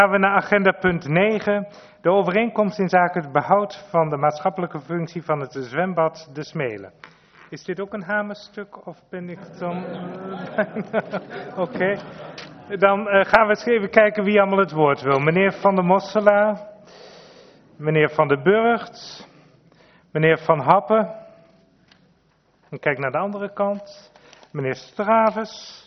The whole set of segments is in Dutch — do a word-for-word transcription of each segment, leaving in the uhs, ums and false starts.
gaan we naar agenda punt negen. De overeenkomst in zaken het behoud van de maatschappelijke functie van het zwembad De Smelen. Is dit ook een hamerstuk of ben ik dan... Oké. Okay. Dan uh, gaan we eens even kijken wie allemaal het woord wil. Meneer Van der Mosselaar. Meneer Van der Burgt. Meneer Van Happen. En kijk naar de andere kant. Meneer Stravers.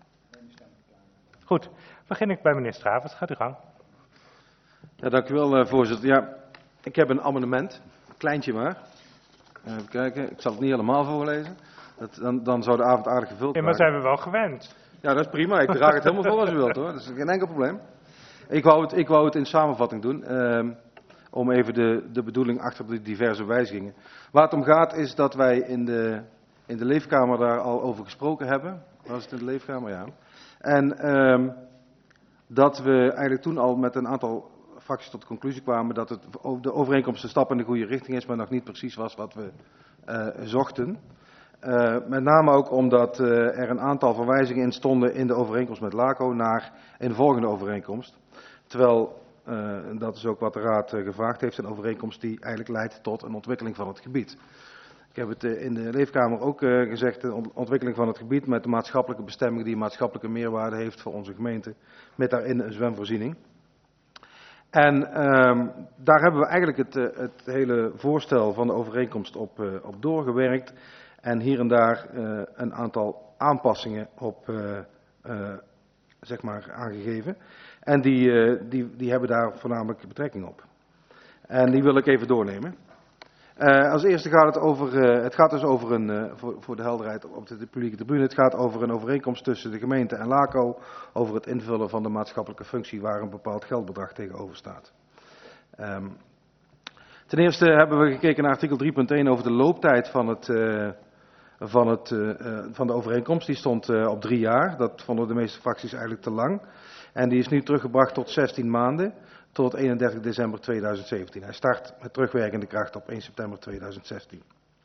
Goed, begin ik bij meneer Stravers. Gaat u gang. Ja, dank u wel, uh, voorzitter. Ja, ik heb een amendement, een kleintje maar. Even kijken, ik zal het niet helemaal voorlezen. Dat, dan, dan zou de avond aardig gevuld worden. Ja, maar zijn we wel gewend. Ja, dat is prima. Ik draag het helemaal voor als u wilt hoor. Dat is geen enkel probleem. Ik wou het, ik wou het in samenvatting doen. Um, om even de, de bedoeling achter de diverse wijzigingen. Waar het om gaat is dat wij in de, in de leefkamer daar al over gesproken hebben. Was het in de leefkamer? Ja. En um, dat we eigenlijk toen al met een aantal fracties tot de conclusie kwamen dat het, de overeenkomst een stap in de goede richting is, maar nog niet precies was wat we uh, zochten. Uh, met name ook omdat uh, er een aantal verwijzingen in stonden in de overeenkomst met LACO naar een volgende overeenkomst. Terwijl, uh, dat is ook wat de Raad uh, gevraagd heeft, een overeenkomst die eigenlijk leidt tot een ontwikkeling van het gebied. Ik heb het uh, in de leefkamer ook uh, gezegd, de ontwikkeling van het gebied met de maatschappelijke bestemming die maatschappelijke meerwaarde heeft voor onze gemeente, met daarin een zwemvoorziening. En um, daar hebben we eigenlijk het, uh, het hele voorstel van de overeenkomst op, uh, op doorgewerkt. En hier en daar uh, een aantal aanpassingen op uh, uh, zeg maar aangegeven. En die, uh, die, die hebben daar voornamelijk betrekking op. En die wil ik even doornemen. Uh, als eerste gaat het over, uh, het gaat dus over een, uh, voor, voor de helderheid op de, de publieke tribune, het gaat over een overeenkomst tussen de gemeente en LACO over het invullen van de maatschappelijke functie waar een bepaald geldbedrag tegenover staat. Um, ten eerste hebben we gekeken naar artikel drie punt één over de looptijd van, het, uh, van, het, uh, van de overeenkomst. Die stond uh, op drie jaar, dat vonden de meeste fracties eigenlijk te lang. En die is nu teruggebracht tot zestien maanden. Tot eenendertig december tweeduizend zeventien. Hij start met terugwerkende kracht op één september tweeduizend zestien.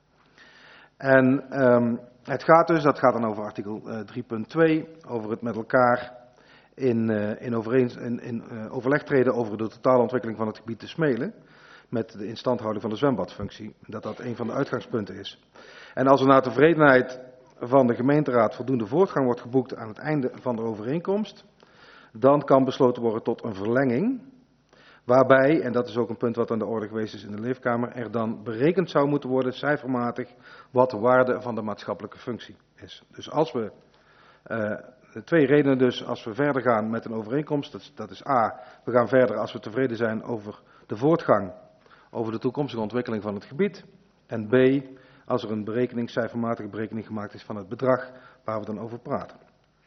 En um, het gaat dus, dat gaat dan over artikel uh, drie punt twee, over het met elkaar in, uh, in, overeen, in, in uh, overleg treden over de totale ontwikkeling van het gebied te Smelen. Met de instandhouding van de zwembadfunctie. Dat dat een van de uitgangspunten is. En als er naar tevredenheid van de gemeenteraad voldoende voortgang wordt geboekt aan het einde van de overeenkomst, dan kan besloten worden tot een verlenging. Waarbij, en dat is ook een punt wat aan de orde geweest is in de leefkamer, er dan berekend zou moeten worden, cijfermatig, wat de waarde van de maatschappelijke functie is. Dus als we, uh, twee redenen dus, als we verder gaan met een overeenkomst, dat is, dat is A, we gaan verder als we tevreden zijn over de voortgang, over de toekomstige ontwikkeling van het gebied. En B, als er een berekening, cijfermatige berekening gemaakt is van het bedrag waar we dan over praten.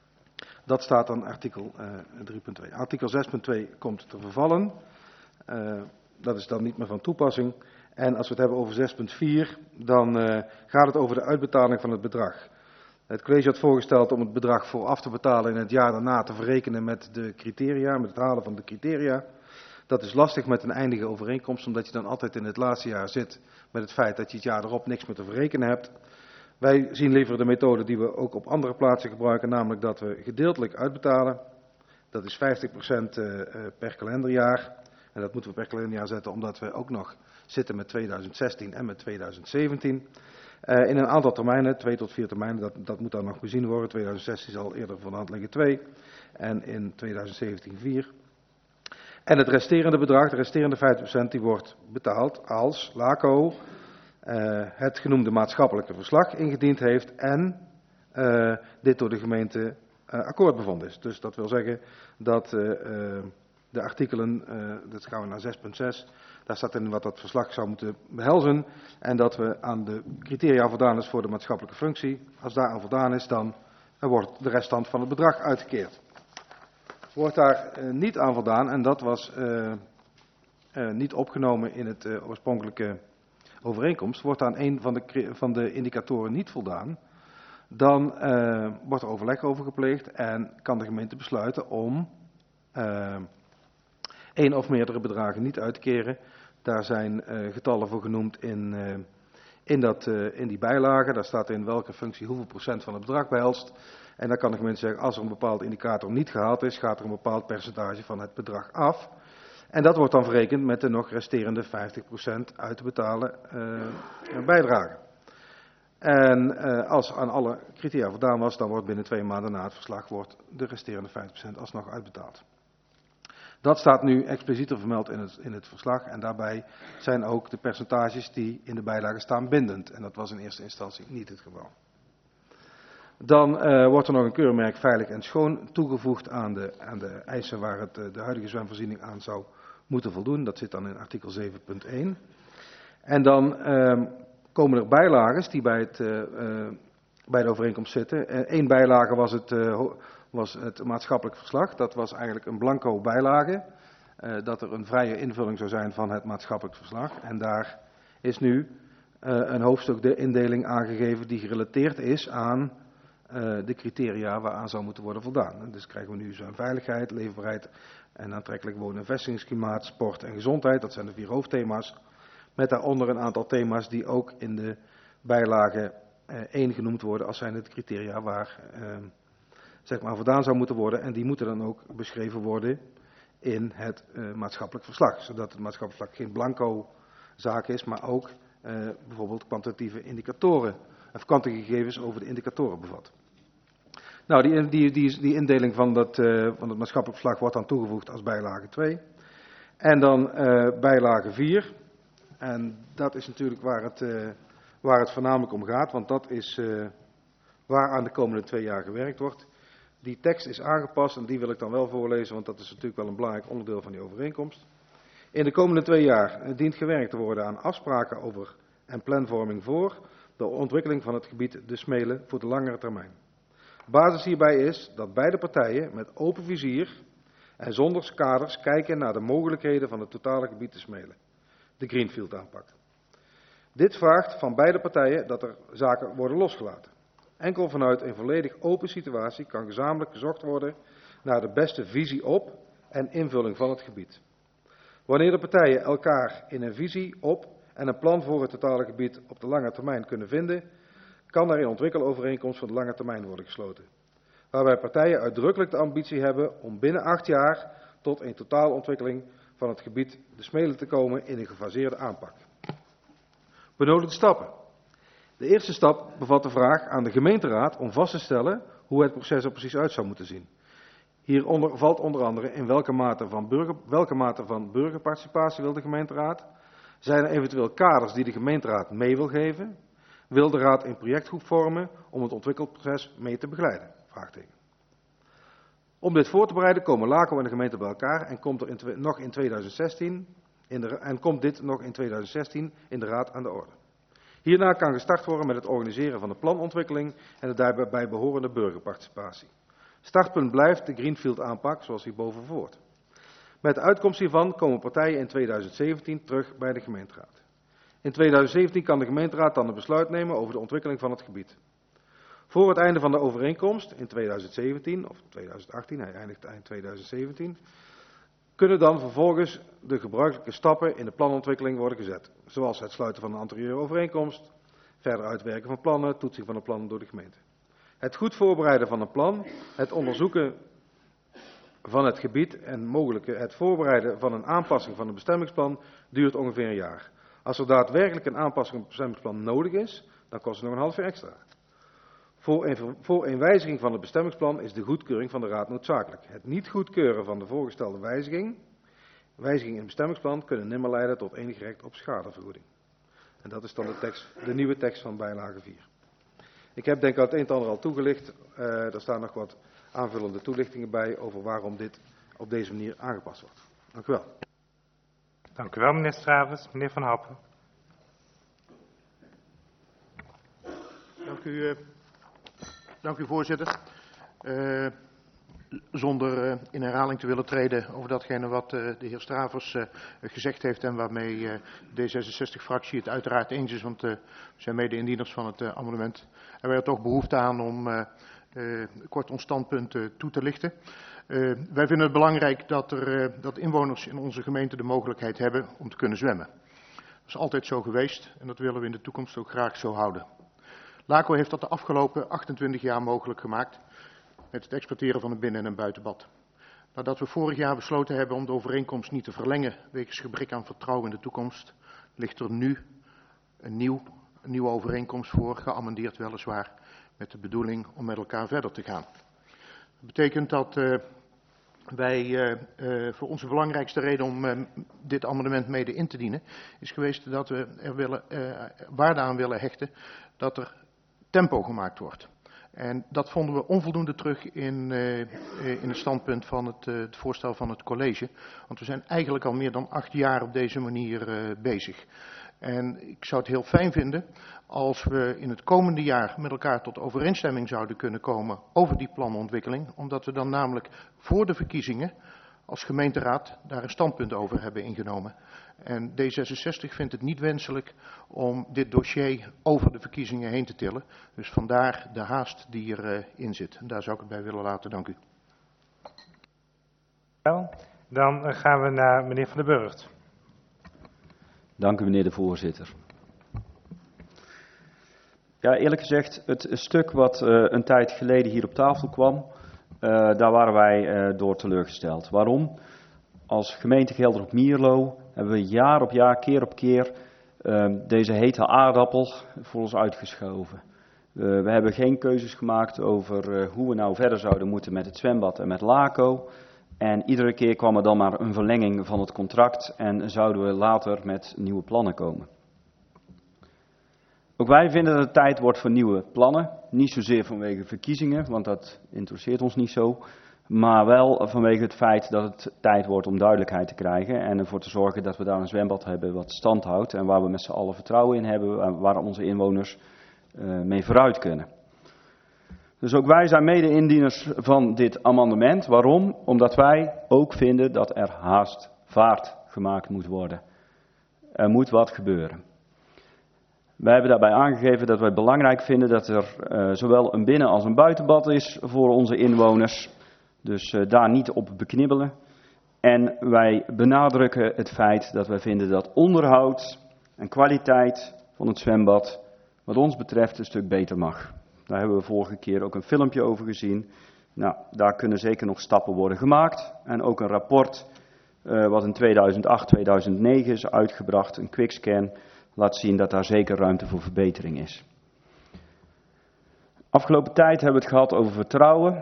Dat staat dan artikel uh, drie punt twee. Artikel zes punt twee komt te vervallen. Uh, dat is dan niet meer van toepassing. En als we het hebben over zes punt vier, dan uh, gaat het over de uitbetaling van het bedrag. Het college had voorgesteld om het bedrag vooraf te betalen en het jaar daarna te verrekenen met de criteria, met het halen van de criteria. Dat is lastig met een eindige overeenkomst, omdat je dan altijd in het laatste jaar zit met het feit dat je het jaar erop niks meer te verrekenen hebt. Wij zien liever de methode die we ook op andere plaatsen gebruiken, namelijk dat we gedeeltelijk uitbetalen. Dat is vijftig procent per kalenderjaar. En dat moeten we per kalenderjaar zetten, omdat we ook nog zitten met tweeduizend zestien en met tweeduizend zeventien. Uh, in een aantal termijnen, twee tot vier termijnen, dat, dat moet dan nog bezien worden. tweeduizend zestien zal eerder van de hand liggen twee en in tweeduizend zeventien vier. En het resterende bedrag, de resterende vijftig procent, die wordt betaald als LACO uh, het genoemde maatschappelijke verslag ingediend heeft en uh, dit door de gemeente uh, akkoord bevonden is. Dus dat wil zeggen dat uh, uh, de artikelen, uh, dat gaan we naar zes punt zes, daar staat in wat dat verslag zou moeten behelzen. En dat we aan de criteria voldaan is voor de maatschappelijke functie. Als daar aan voldaan is, dan wordt de restant van het bedrag uitgekeerd. Wordt daar uh, niet aan voldaan, en dat was uh, uh, niet opgenomen in het uh, oorspronkelijke overeenkomst, wordt aan een van de, van de indicatoren niet voldaan, dan uh, wordt er overleg over gepleegd en kan de gemeente besluiten om uh, één of meerdere bedragen niet uit te keren. Daar zijn uh, getallen voor genoemd in, uh, in, dat, uh, in die bijlage. Daar staat in welke functie hoeveel procent van het bedrag behelst. En dan kan de gemeente zeggen, als er een bepaalde indicator niet gehaald is, gaat er een bepaald percentage van het bedrag af. En dat wordt dan verrekend met de nog resterende vijftig procent uit te betalen uh, bijdrage. En uh, als aan alle criteria voldaan was, dan wordt binnen twee maanden na het verslag wordt de resterende vijftig procent alsnog uitbetaald. Dat staat nu explicieter vermeld in het, in het verslag en daarbij zijn ook de percentages die in de bijlage staan bindend. En dat was in eerste instantie niet het geval. Dan uh, wordt er nog een keurmerk veilig en schoon toegevoegd aan de, aan de eisen waar het, de huidige zwemvoorziening aan zou moeten voldoen. Dat zit dan in artikel zeven punt één. En dan uh, komen er bijlagen die bij, het, uh, uh, bij de overeenkomst zitten. Eén bijlage was het, uh, was het maatschappelijk verslag. Dat was eigenlijk een blanco bijlage. Uh, dat er een vrije invulling zou zijn van het maatschappelijk verslag. En daar is nu uh, een hoofdstuk de indeling aangegeven die gerelateerd is aan uh, de criteria waaraan zou moeten worden voldaan. Dus krijgen we nu zwemveiligheid, leefbaarheid en aantrekkelijk woon- en vestigingsklimaat, sport en gezondheid. Dat zijn de vier hoofdthema's. Met daaronder een aantal thema's die ook in de bijlage één genoemd worden als zijn het criteria waar uh, zeg maar voldaan zou moeten worden. En die moeten dan ook beschreven worden in het uh, maatschappelijk verslag. Zodat het maatschappelijk verslag geen blanco zaak is, maar ook uh, bijvoorbeeld kwantitatieve indicatoren, of kwantitatieve gegevens over de indicatoren bevat. Nou, die, die, die, die indeling van, dat, uh, van het maatschappelijk verslag wordt dan toegevoegd als bijlage twee. En dan uh, bijlage vier. En dat is natuurlijk waar het, uh, waar het voornamelijk om gaat, want dat is uh, waar aan de komende twee jaar gewerkt wordt. Die tekst is aangepast en die wil ik dan wel voorlezen, want dat is natuurlijk wel een belangrijk onderdeel van die overeenkomst. In de komende twee jaar dient gewerkt te worden aan afspraken over en planvorming voor de ontwikkeling van het gebied De Smelen voor de langere termijn. Basis hierbij is dat beide partijen met open vizier en zonder kaders kijken naar de mogelijkheden van het totale gebied De Smelen. De Greenfield aanpak. Dit vraagt van beide partijen dat er zaken worden losgelaten. Enkel vanuit een volledig open situatie kan gezamenlijk gezocht worden naar de beste visie op en invulling van het gebied. Wanneer de partijen elkaar in een visie op en een plan voor het totale gebied op de lange termijn kunnen vinden, kan er een ontwikkelovereenkomst voor de lange termijn worden gesloten. Waarbij partijen uitdrukkelijk de ambitie hebben om binnen acht jaar tot een totaalontwikkeling van het gebied De Smelen te komen in een gefaseerde aanpak. Benodigde stappen. De eerste stap bevat de vraag aan de gemeenteraad om vast te stellen hoe het proces er precies uit zou moeten zien. Hieronder valt onder andere in welke mate van, burger, welke mate van burgerparticipatie wil de gemeenteraad. Zijn er eventueel kaders die de gemeenteraad mee wil geven? Wil de raad een projectgroep vormen om het ontwikkelproces mee te begeleiden? Vraagteken. Om dit voor te bereiden komen LACO en de gemeente bij elkaar en komt, er in, nog in tweeduizend zestien in de, en komt dit nog in tweeduizend zestien in de raad aan de orde. Hierna kan gestart worden met het organiseren van de planontwikkeling en de daarbij behorende burgerparticipatie. Startpunt blijft de Greenfield aanpak zoals hierboven verwoord. Met de uitkomst hiervan komen partijen in tweeduizend zeventien terug bij de gemeenteraad. In tweeduizend zeventien kan de gemeenteraad dan een besluit nemen over de ontwikkeling van het gebied. Voor het einde van de overeenkomst in tweeduizend zeventien, of tweeduizend achttien, hij eindigt eind tweeduizend zeventien, kunnen dan vervolgens de gebruikelijke stappen in de planontwikkeling worden gezet. Zoals het sluiten van een anterieure overeenkomst, verder uitwerken van plannen, toetsing van de plannen door de gemeente. Het goed voorbereiden van een plan, het onderzoeken van het gebied en mogelijk het voorbereiden van een aanpassing van het bestemmingsplan duurt ongeveer een jaar. Als er daadwerkelijk een aanpassing van het bestemmingsplan nodig is, dan kost het nog een half jaar extra. Voor een, voor een wijziging van het bestemmingsplan is de goedkeuring van de raad noodzakelijk. Het niet goedkeuren van de voorgestelde wijziging, wijziging in het bestemmingsplan, kunnen nimmer leiden tot enig recht op schadevergoeding. En dat is dan de, tekst, de nieuwe tekst van bijlage vier. Ik heb denk ik het een en ander al toegelicht. Uh, er staan nog wat aanvullende toelichtingen bij over waarom dit op deze manier aangepast wordt. Dank u wel. Dank u wel, meneer Stravens. Meneer Van Happen. Dank u, uh, dank u voorzitter. Uh, zonder uh, in herhaling te willen treden over datgene wat uh, de heer Stravers uh, gezegd heeft en waarmee uh, de D zesenzestig-fractie het uiteraard eens is, want uh, we zijn mede-indieners van het uh, amendement. En wij hebben toch behoefte aan om uh, uh, kort ons standpunt uh, toe te lichten. Uh, wij vinden het belangrijk dat, er, uh, dat inwoners in onze gemeente de mogelijkheid hebben om te kunnen zwemmen. Dat is altijd zo geweest en dat willen we in de toekomst ook graag zo houden. LACO heeft dat de afgelopen achtentwintig jaar mogelijk gemaakt. met het exploiteren van een binnen- en een buitenbad. Nadat we vorig jaar besloten hebben om de overeenkomst niet te verlengen wegens gebrek aan vertrouwen in de toekomst, ligt er nu een, nieuw, een nieuwe overeenkomst voor, geamendeerd weliswaar, met de bedoeling om met elkaar verder te gaan. Dat betekent dat uh, wij uh, uh, voor onze belangrijkste reden om uh, dit amendement mede in te dienen, is geweest dat we er willen, uh, waarde aan willen hechten dat er tempo gemaakt wordt. En dat vonden we onvoldoende terug in, uh, in het standpunt van het, uh, het voorstel van het college. Want we zijn eigenlijk al meer dan acht jaar op deze manier uh, bezig. En ik zou het heel fijn vinden als we in het komende jaar met elkaar tot overeenstemming zouden kunnen komen over die planontwikkeling. Omdat we dan namelijk voor de verkiezingen als gemeenteraad daar een standpunt over hebben ingenomen. En D zesenzestig vindt het niet wenselijk om dit dossier over de verkiezingen heen te tillen. Dus vandaar de haast die erin uh, zit. En daar zou ik het bij willen laten. Dank u. Dan gaan we naar meneer Van den Burgt. Dank u, meneer de voorzitter. Ja, eerlijk gezegd, het stuk wat uh, een tijd geleden hier op tafel kwam, uh, daar waren wij uh, door teleurgesteld. Waarom? Als gemeente Gelderop-Mierlo hebben we jaar op jaar, keer op keer, uh, deze hete aardappel voor ons uitgeschoven. Uh, we hebben geen keuzes gemaakt over uh, hoe we nou verder zouden moeten met het zwembad en met LACO. En iedere keer kwam er dan maar een verlenging van het contract en zouden we later met nieuwe plannen komen. Ook wij vinden dat het tijd wordt voor nieuwe plannen. Niet zozeer vanwege verkiezingen, want dat interesseert ons niet zo. Maar wel vanwege het feit dat het tijd wordt om duidelijkheid te krijgen. En ervoor te zorgen dat we daar een zwembad hebben wat stand houdt. En waar we met z'n allen vertrouwen in hebben, waar onze inwoners uh, mee vooruit kunnen. Dus ook wij zijn mede-indieners van dit amendement. Waarom? Omdat wij ook vinden dat er haast vaart gemaakt moet worden. Er moet wat gebeuren. Wij hebben daarbij aangegeven dat wij het belangrijk vinden dat er uh, zowel een binnen- als een buitenbad is voor onze inwoners. Dus uh, daar niet op beknibbelen. En wij benadrukken het feit dat wij vinden dat onderhoud en kwaliteit van het zwembad wat ons betreft een stuk beter mag. Daar hebben we vorige keer ook een filmpje over gezien. Nou, daar kunnen zeker nog stappen worden gemaakt. En ook een rapport uh, wat in tweeduizend acht tweeduizend negen is uitgebracht, een quickscan, laat zien dat daar zeker ruimte voor verbetering is. Afgelopen tijd hebben we het gehad over vertrouwen.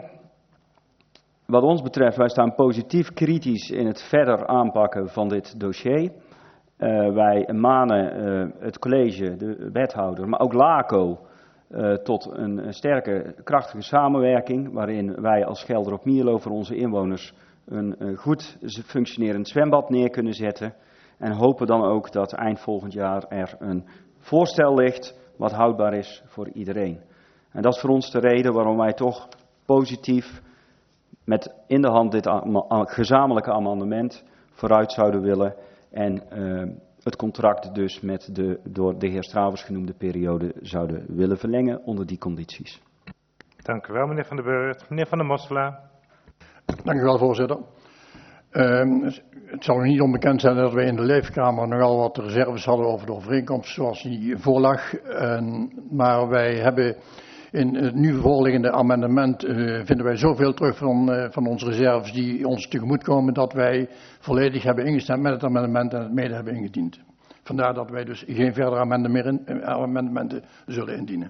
Wat ons betreft, wij staan positief kritisch in het verder aanpakken van dit dossier. Uh, wij manen uh, het college, de wethouder, maar ook LACO uh, tot een, een sterke, krachtige samenwerking, waarin wij als Gelderop-Mierlo voor onze inwoners een, een goed functionerend zwembad neer kunnen zetten. En hopen dan ook dat eind volgend jaar er een voorstel ligt wat houdbaar is voor iedereen. En dat is voor ons de reden waarom wij toch positief met in de hand dit gezamenlijke amendement vooruit zouden willen. En uh, het contract dus met de door de heer Stravers genoemde periode zouden willen verlengen onder die condities. Dank u wel, meneer Van den Burgt. Meneer Van der Mosvela. Dank u wel, voorzitter. Um, het zal u niet onbekend zijn dat wij in de Leefkamer nogal wat reserves hadden over de overeenkomst zoals die voorlag. Uh, maar wij hebben in het nu voorliggende amendement uh, vinden wij zoveel terug van, uh, van onze reserves die ons tegemoet komen dat wij volledig hebben ingestemd met het amendement en het mede hebben ingediend. Vandaar dat wij dus geen verdere amendementen, amendementen zullen indienen.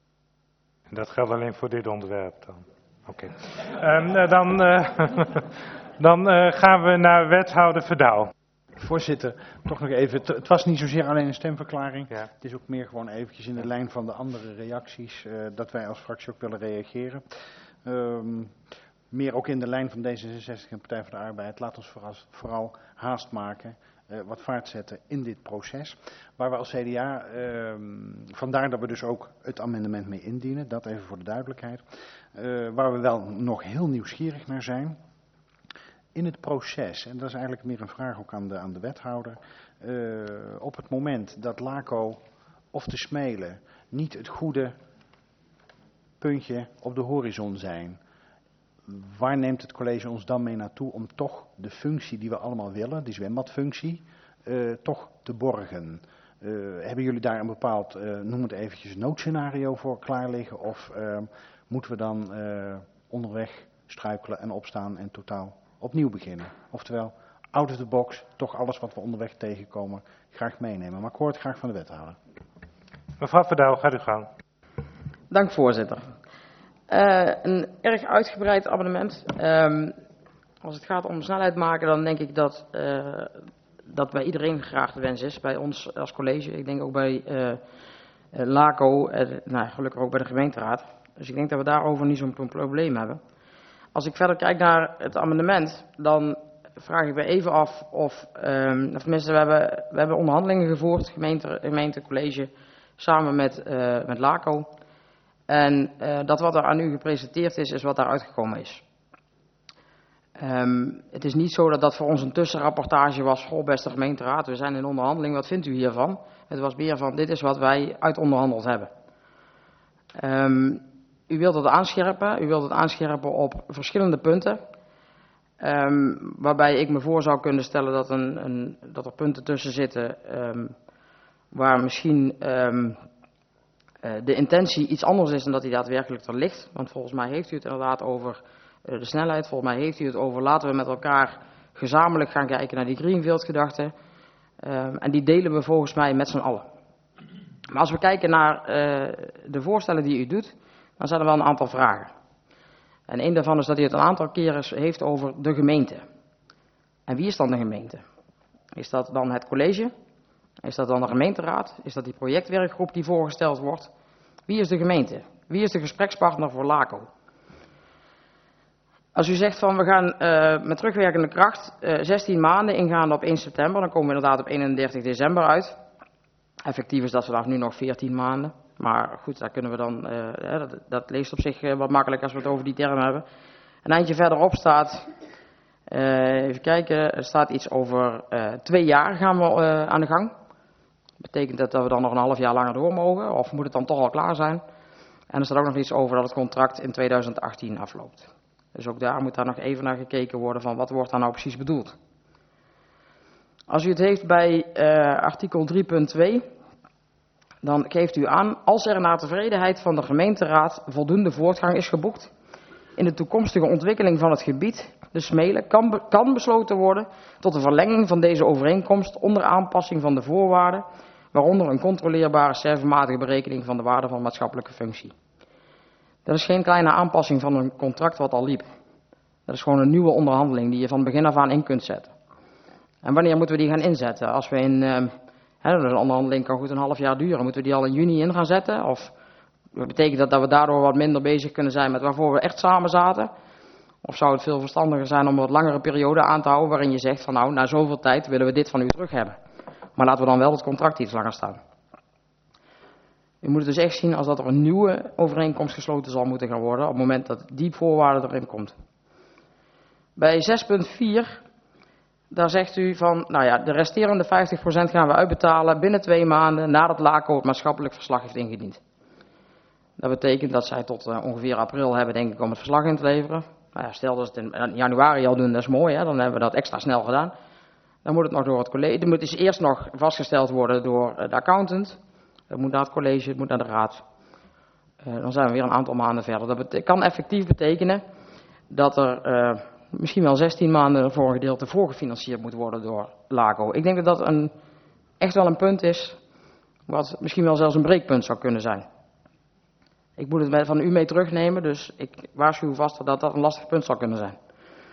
Dat geldt alleen voor dit onderwerp dan. Oké. Okay. Um, dan... Uh, Dan uh, gaan we naar wethouder Verdouw. Voorzitter, toch nog even. Het was niet zozeer alleen een stemverklaring. Ja. Het is ook meer gewoon eventjes in de lijn van de andere reacties uh, dat wij als fractie ook willen reageren. Um, meer ook in de lijn van D zesenzestig en Partij voor de Arbeid. Laat ons vooral, vooral haast maken. Uh, wat vaart zetten in dit proces. Waar we als C D A, uh, vandaar dat we dus ook het amendement mee indienen. Dat even voor de duidelijkheid. Uh, waar we wel nog heel nieuwsgierig naar zijn. In het proces, en dat is eigenlijk meer een vraag ook aan de, aan de wethouder, uh, op het moment dat LACO of de Smelen niet het goede puntje op de horizon zijn, waar neemt het college ons dan mee naartoe om toch de functie die we allemaal willen, die zwembadfunctie, uh, toch te borgen? Uh, hebben jullie daar een bepaald, uh, noem het eventjes, noodscenario voor klaar liggen of uh, moeten we dan... Uh, onderweg struikelen en opstaan en totaal opnieuw beginnen. Oftewel, out of the box, toch alles wat we onderweg tegenkomen, graag meenemen. Maar ik hoor het graag van de wethouder. Mevrouw Verdouw, gaat u gang. Dank voorzitter. Uh, een erg uitgebreid amendement. Um, als het gaat om snelheid maken, dan denk ik dat, uh, dat bij iedereen graag de wens is. Bij ons als college, ik denk ook bij uh, uh, LACO, uh, nou, gelukkig ook bij de gemeenteraad. Dus ik denk dat we daarover niet zo'n probleem hebben. Als ik verder kijk naar het amendement, dan vraag ik me even af of, um, of tenminste, we hebben, we hebben onderhandelingen gevoerd, gemeente, gemeente college, samen met, uh, met LACO. En uh, dat wat er aan u gepresenteerd is, is wat daar uitgekomen is. Um, het is niet zo dat dat voor ons een tussenrapportage was, goh beste gemeenteraad, we zijn in onderhandeling, wat vindt u hiervan? Het was meer van, dit is wat wij uitonderhandeld hebben. Um, u wilt het aanscherpen, u wilt het aanscherpen op verschillende punten. Um, waarbij ik me voor zou kunnen stellen dat, een, een, dat er punten tussen zitten um, waar misschien um, uh, de intentie iets anders is dan dat die daadwerkelijk er ligt. Want volgens mij heeft u het inderdaad over uh, de snelheid, volgens mij heeft u het over laten we met elkaar gezamenlijk gaan kijken naar die Greenfield gedachte. Um, en die delen we volgens mij met z'n allen. Maar als we kijken naar uh, de voorstellen die u doet, dan zijn er wel een aantal vragen. En een daarvan is dat u het een aantal keren heeft over de gemeente. En wie is dan de gemeente? Is dat dan het college? Is dat dan de gemeenteraad? Is dat die projectwerkgroep die voorgesteld wordt? Wie is de gemeente? Wie is de gesprekspartner voor LACO? Als u zegt van we gaan uh, met terugwerkende kracht uh, zestien maanden ingaan op één september, dan komen we inderdaad op eenendertig december uit. Effectief is dat vanaf nu nog veertien maanden. Maar goed, daar kunnen we dan, uh, dat, dat leest op zich uh, wat makkelijk als we het over die term hebben. Een eindje verderop staat, uh, even kijken, er staat iets over uh, twee jaar gaan we uh, aan de gang. Betekent dat dat we dan nog een half jaar langer door mogen? Of moet het dan toch al klaar zijn? En er staat ook nog iets over dat het contract in tweeduizend achttien afloopt. Dus ook daar moet daar nog even naar gekeken worden van wat wordt daar nou precies bedoeld. Als u het heeft bij uh, artikel drie punt twee... dan geeft u aan, als er naar tevredenheid van de gemeenteraad voldoende voortgang is geboekt in de toekomstige ontwikkeling van het gebied, de Smelen, kan, be, kan besloten worden tot de verlenging van deze overeenkomst onder aanpassing van de voorwaarden, waaronder een controleerbare cijfermatige berekening van de waarde van maatschappelijke functie. Dat is geen kleine aanpassing van een contract wat al liep. Dat is gewoon een nieuwe onderhandeling die je van begin af aan in kunt zetten. En wanneer moeten we die gaan inzetten? Als we in... Uh, He, dus een onderhandeling kan goed een half jaar duren. Moeten we die al in juni in gaan zetten? Of betekent dat dat we daardoor wat minder bezig kunnen zijn met waarvoor we echt samen zaten? Of zou het veel verstandiger zijn om een wat langere periode aan te houden waarin je zegt van nou, na zoveel tijd willen we dit van u terug hebben. Maar laten we dan wel het contract iets langer staan. U moet het dus echt zien als dat er een nieuwe overeenkomst gesloten zal moeten gaan worden op het moment dat die voorwaarde erin komt. Bij zes punt vier... daar zegt u van, nou ja, de resterende vijftig procent gaan we uitbetalen binnen twee maanden nadat LACO het maatschappelijk verslag heeft ingediend. Dat betekent dat zij tot uh, ongeveer april hebben, denk ik, om het verslag in te leveren. Nou ja, stel dat ze het in januari al doen, dat is mooi, hè? Dan hebben we dat extra snel gedaan. Dan moet het nog door het college, het moet dus eerst nog vastgesteld worden door de accountant. Het moet naar het college, het moet naar de raad. Uh, dan zijn we weer een aantal maanden verder. Dat bet- kan effectief betekenen dat er... Uh, misschien wel zestien maanden voor een gedeelte voorgefinancierd moet worden door LACO. Ik denk dat dat een, echt wel een punt is, wat misschien wel zelfs een breekpunt zou kunnen zijn. Ik moet het van u mee terugnemen, dus ik waarschuw vast dat dat een lastig punt zou kunnen zijn.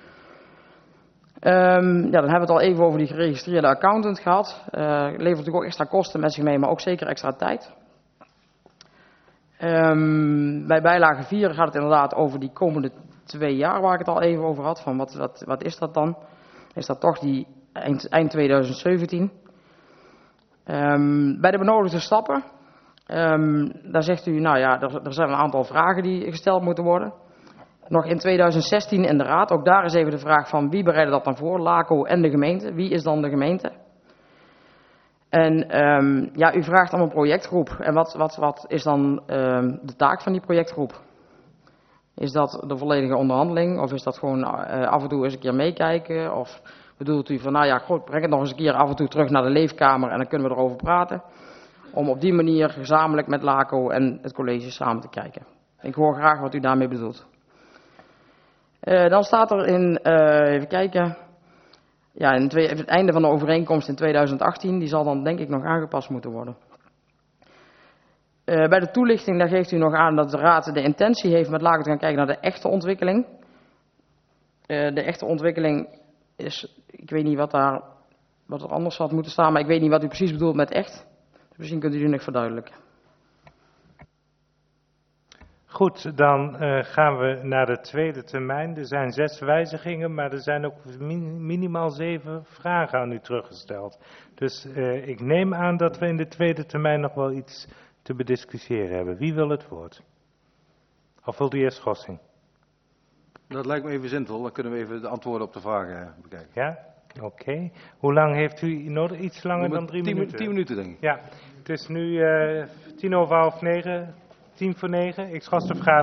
Um, ja, dan hebben we het al even over die geregistreerde accountant gehad. Uh, levert natuurlijk ook extra kosten met zich mee, maar ook zeker extra tijd. Um, bij bijlage vier gaat het inderdaad over die komende twee jaar waar ik het al even over had. Van wat, wat, wat is dat dan? Is dat toch die eind, eind tweeduizend zeventien? Um, bij de benodigde stappen, um, daar zegt u, nou ja, er, er zijn een aantal vragen die gesteld moeten worden. Nog in tweeduizend zestien in de raad, ook daar is even de vraag van wie bereidde dat dan voor? LACO en de gemeente. Wie is dan de gemeente? En um, ja, u vraagt om een projectgroep. En wat, wat, wat is dan um, de taak van die projectgroep? Is dat de volledige onderhandeling? Of is dat gewoon uh, af en toe eens een keer meekijken? Of bedoelt u van, nou ja, goed, breng het nog eens een keer af en toe terug naar de leefkamer en dan kunnen we erover praten. Om op die manier gezamenlijk met LACO en het college samen te kijken. Ik hoor graag wat u daarmee bedoelt. Uh, dan staat er in, uh, even kijken, ja, in twee, het einde van de overeenkomst in tweeduizend achttien, die zal dan denk ik nog aangepast moeten worden. Uh, bij de toelichting, daar geeft u nog aan dat de Raad de intentie heeft met lager te gaan kijken naar de echte ontwikkeling. Uh, de echte ontwikkeling is, ik weet niet wat, daar, wat er anders had moeten staan, maar ik weet niet wat u precies bedoelt met echt. Dus misschien kunt u die nog verduidelijken. Goed, dan uh, gaan we naar de tweede termijn. Er zijn zes wijzigingen, maar er zijn ook min, minimaal zeven vragen aan u teruggesteld. Dus uh, ik neem aan dat we in de tweede termijn nog wel iets te bediscussiëren hebben. Wie wil het woord? Of wil de heer Schossing? Dat lijkt me even zinvol, dan kunnen we even de antwoorden op de vragen bekijken. Ja, oké. Okay. Hoe lang heeft u nodig? Iets langer dan drie tien, minuten? Tien minuten, denk ik. Ja, het is nu uh, tien over half negen, tien voor negen. Ik schors de vergadering.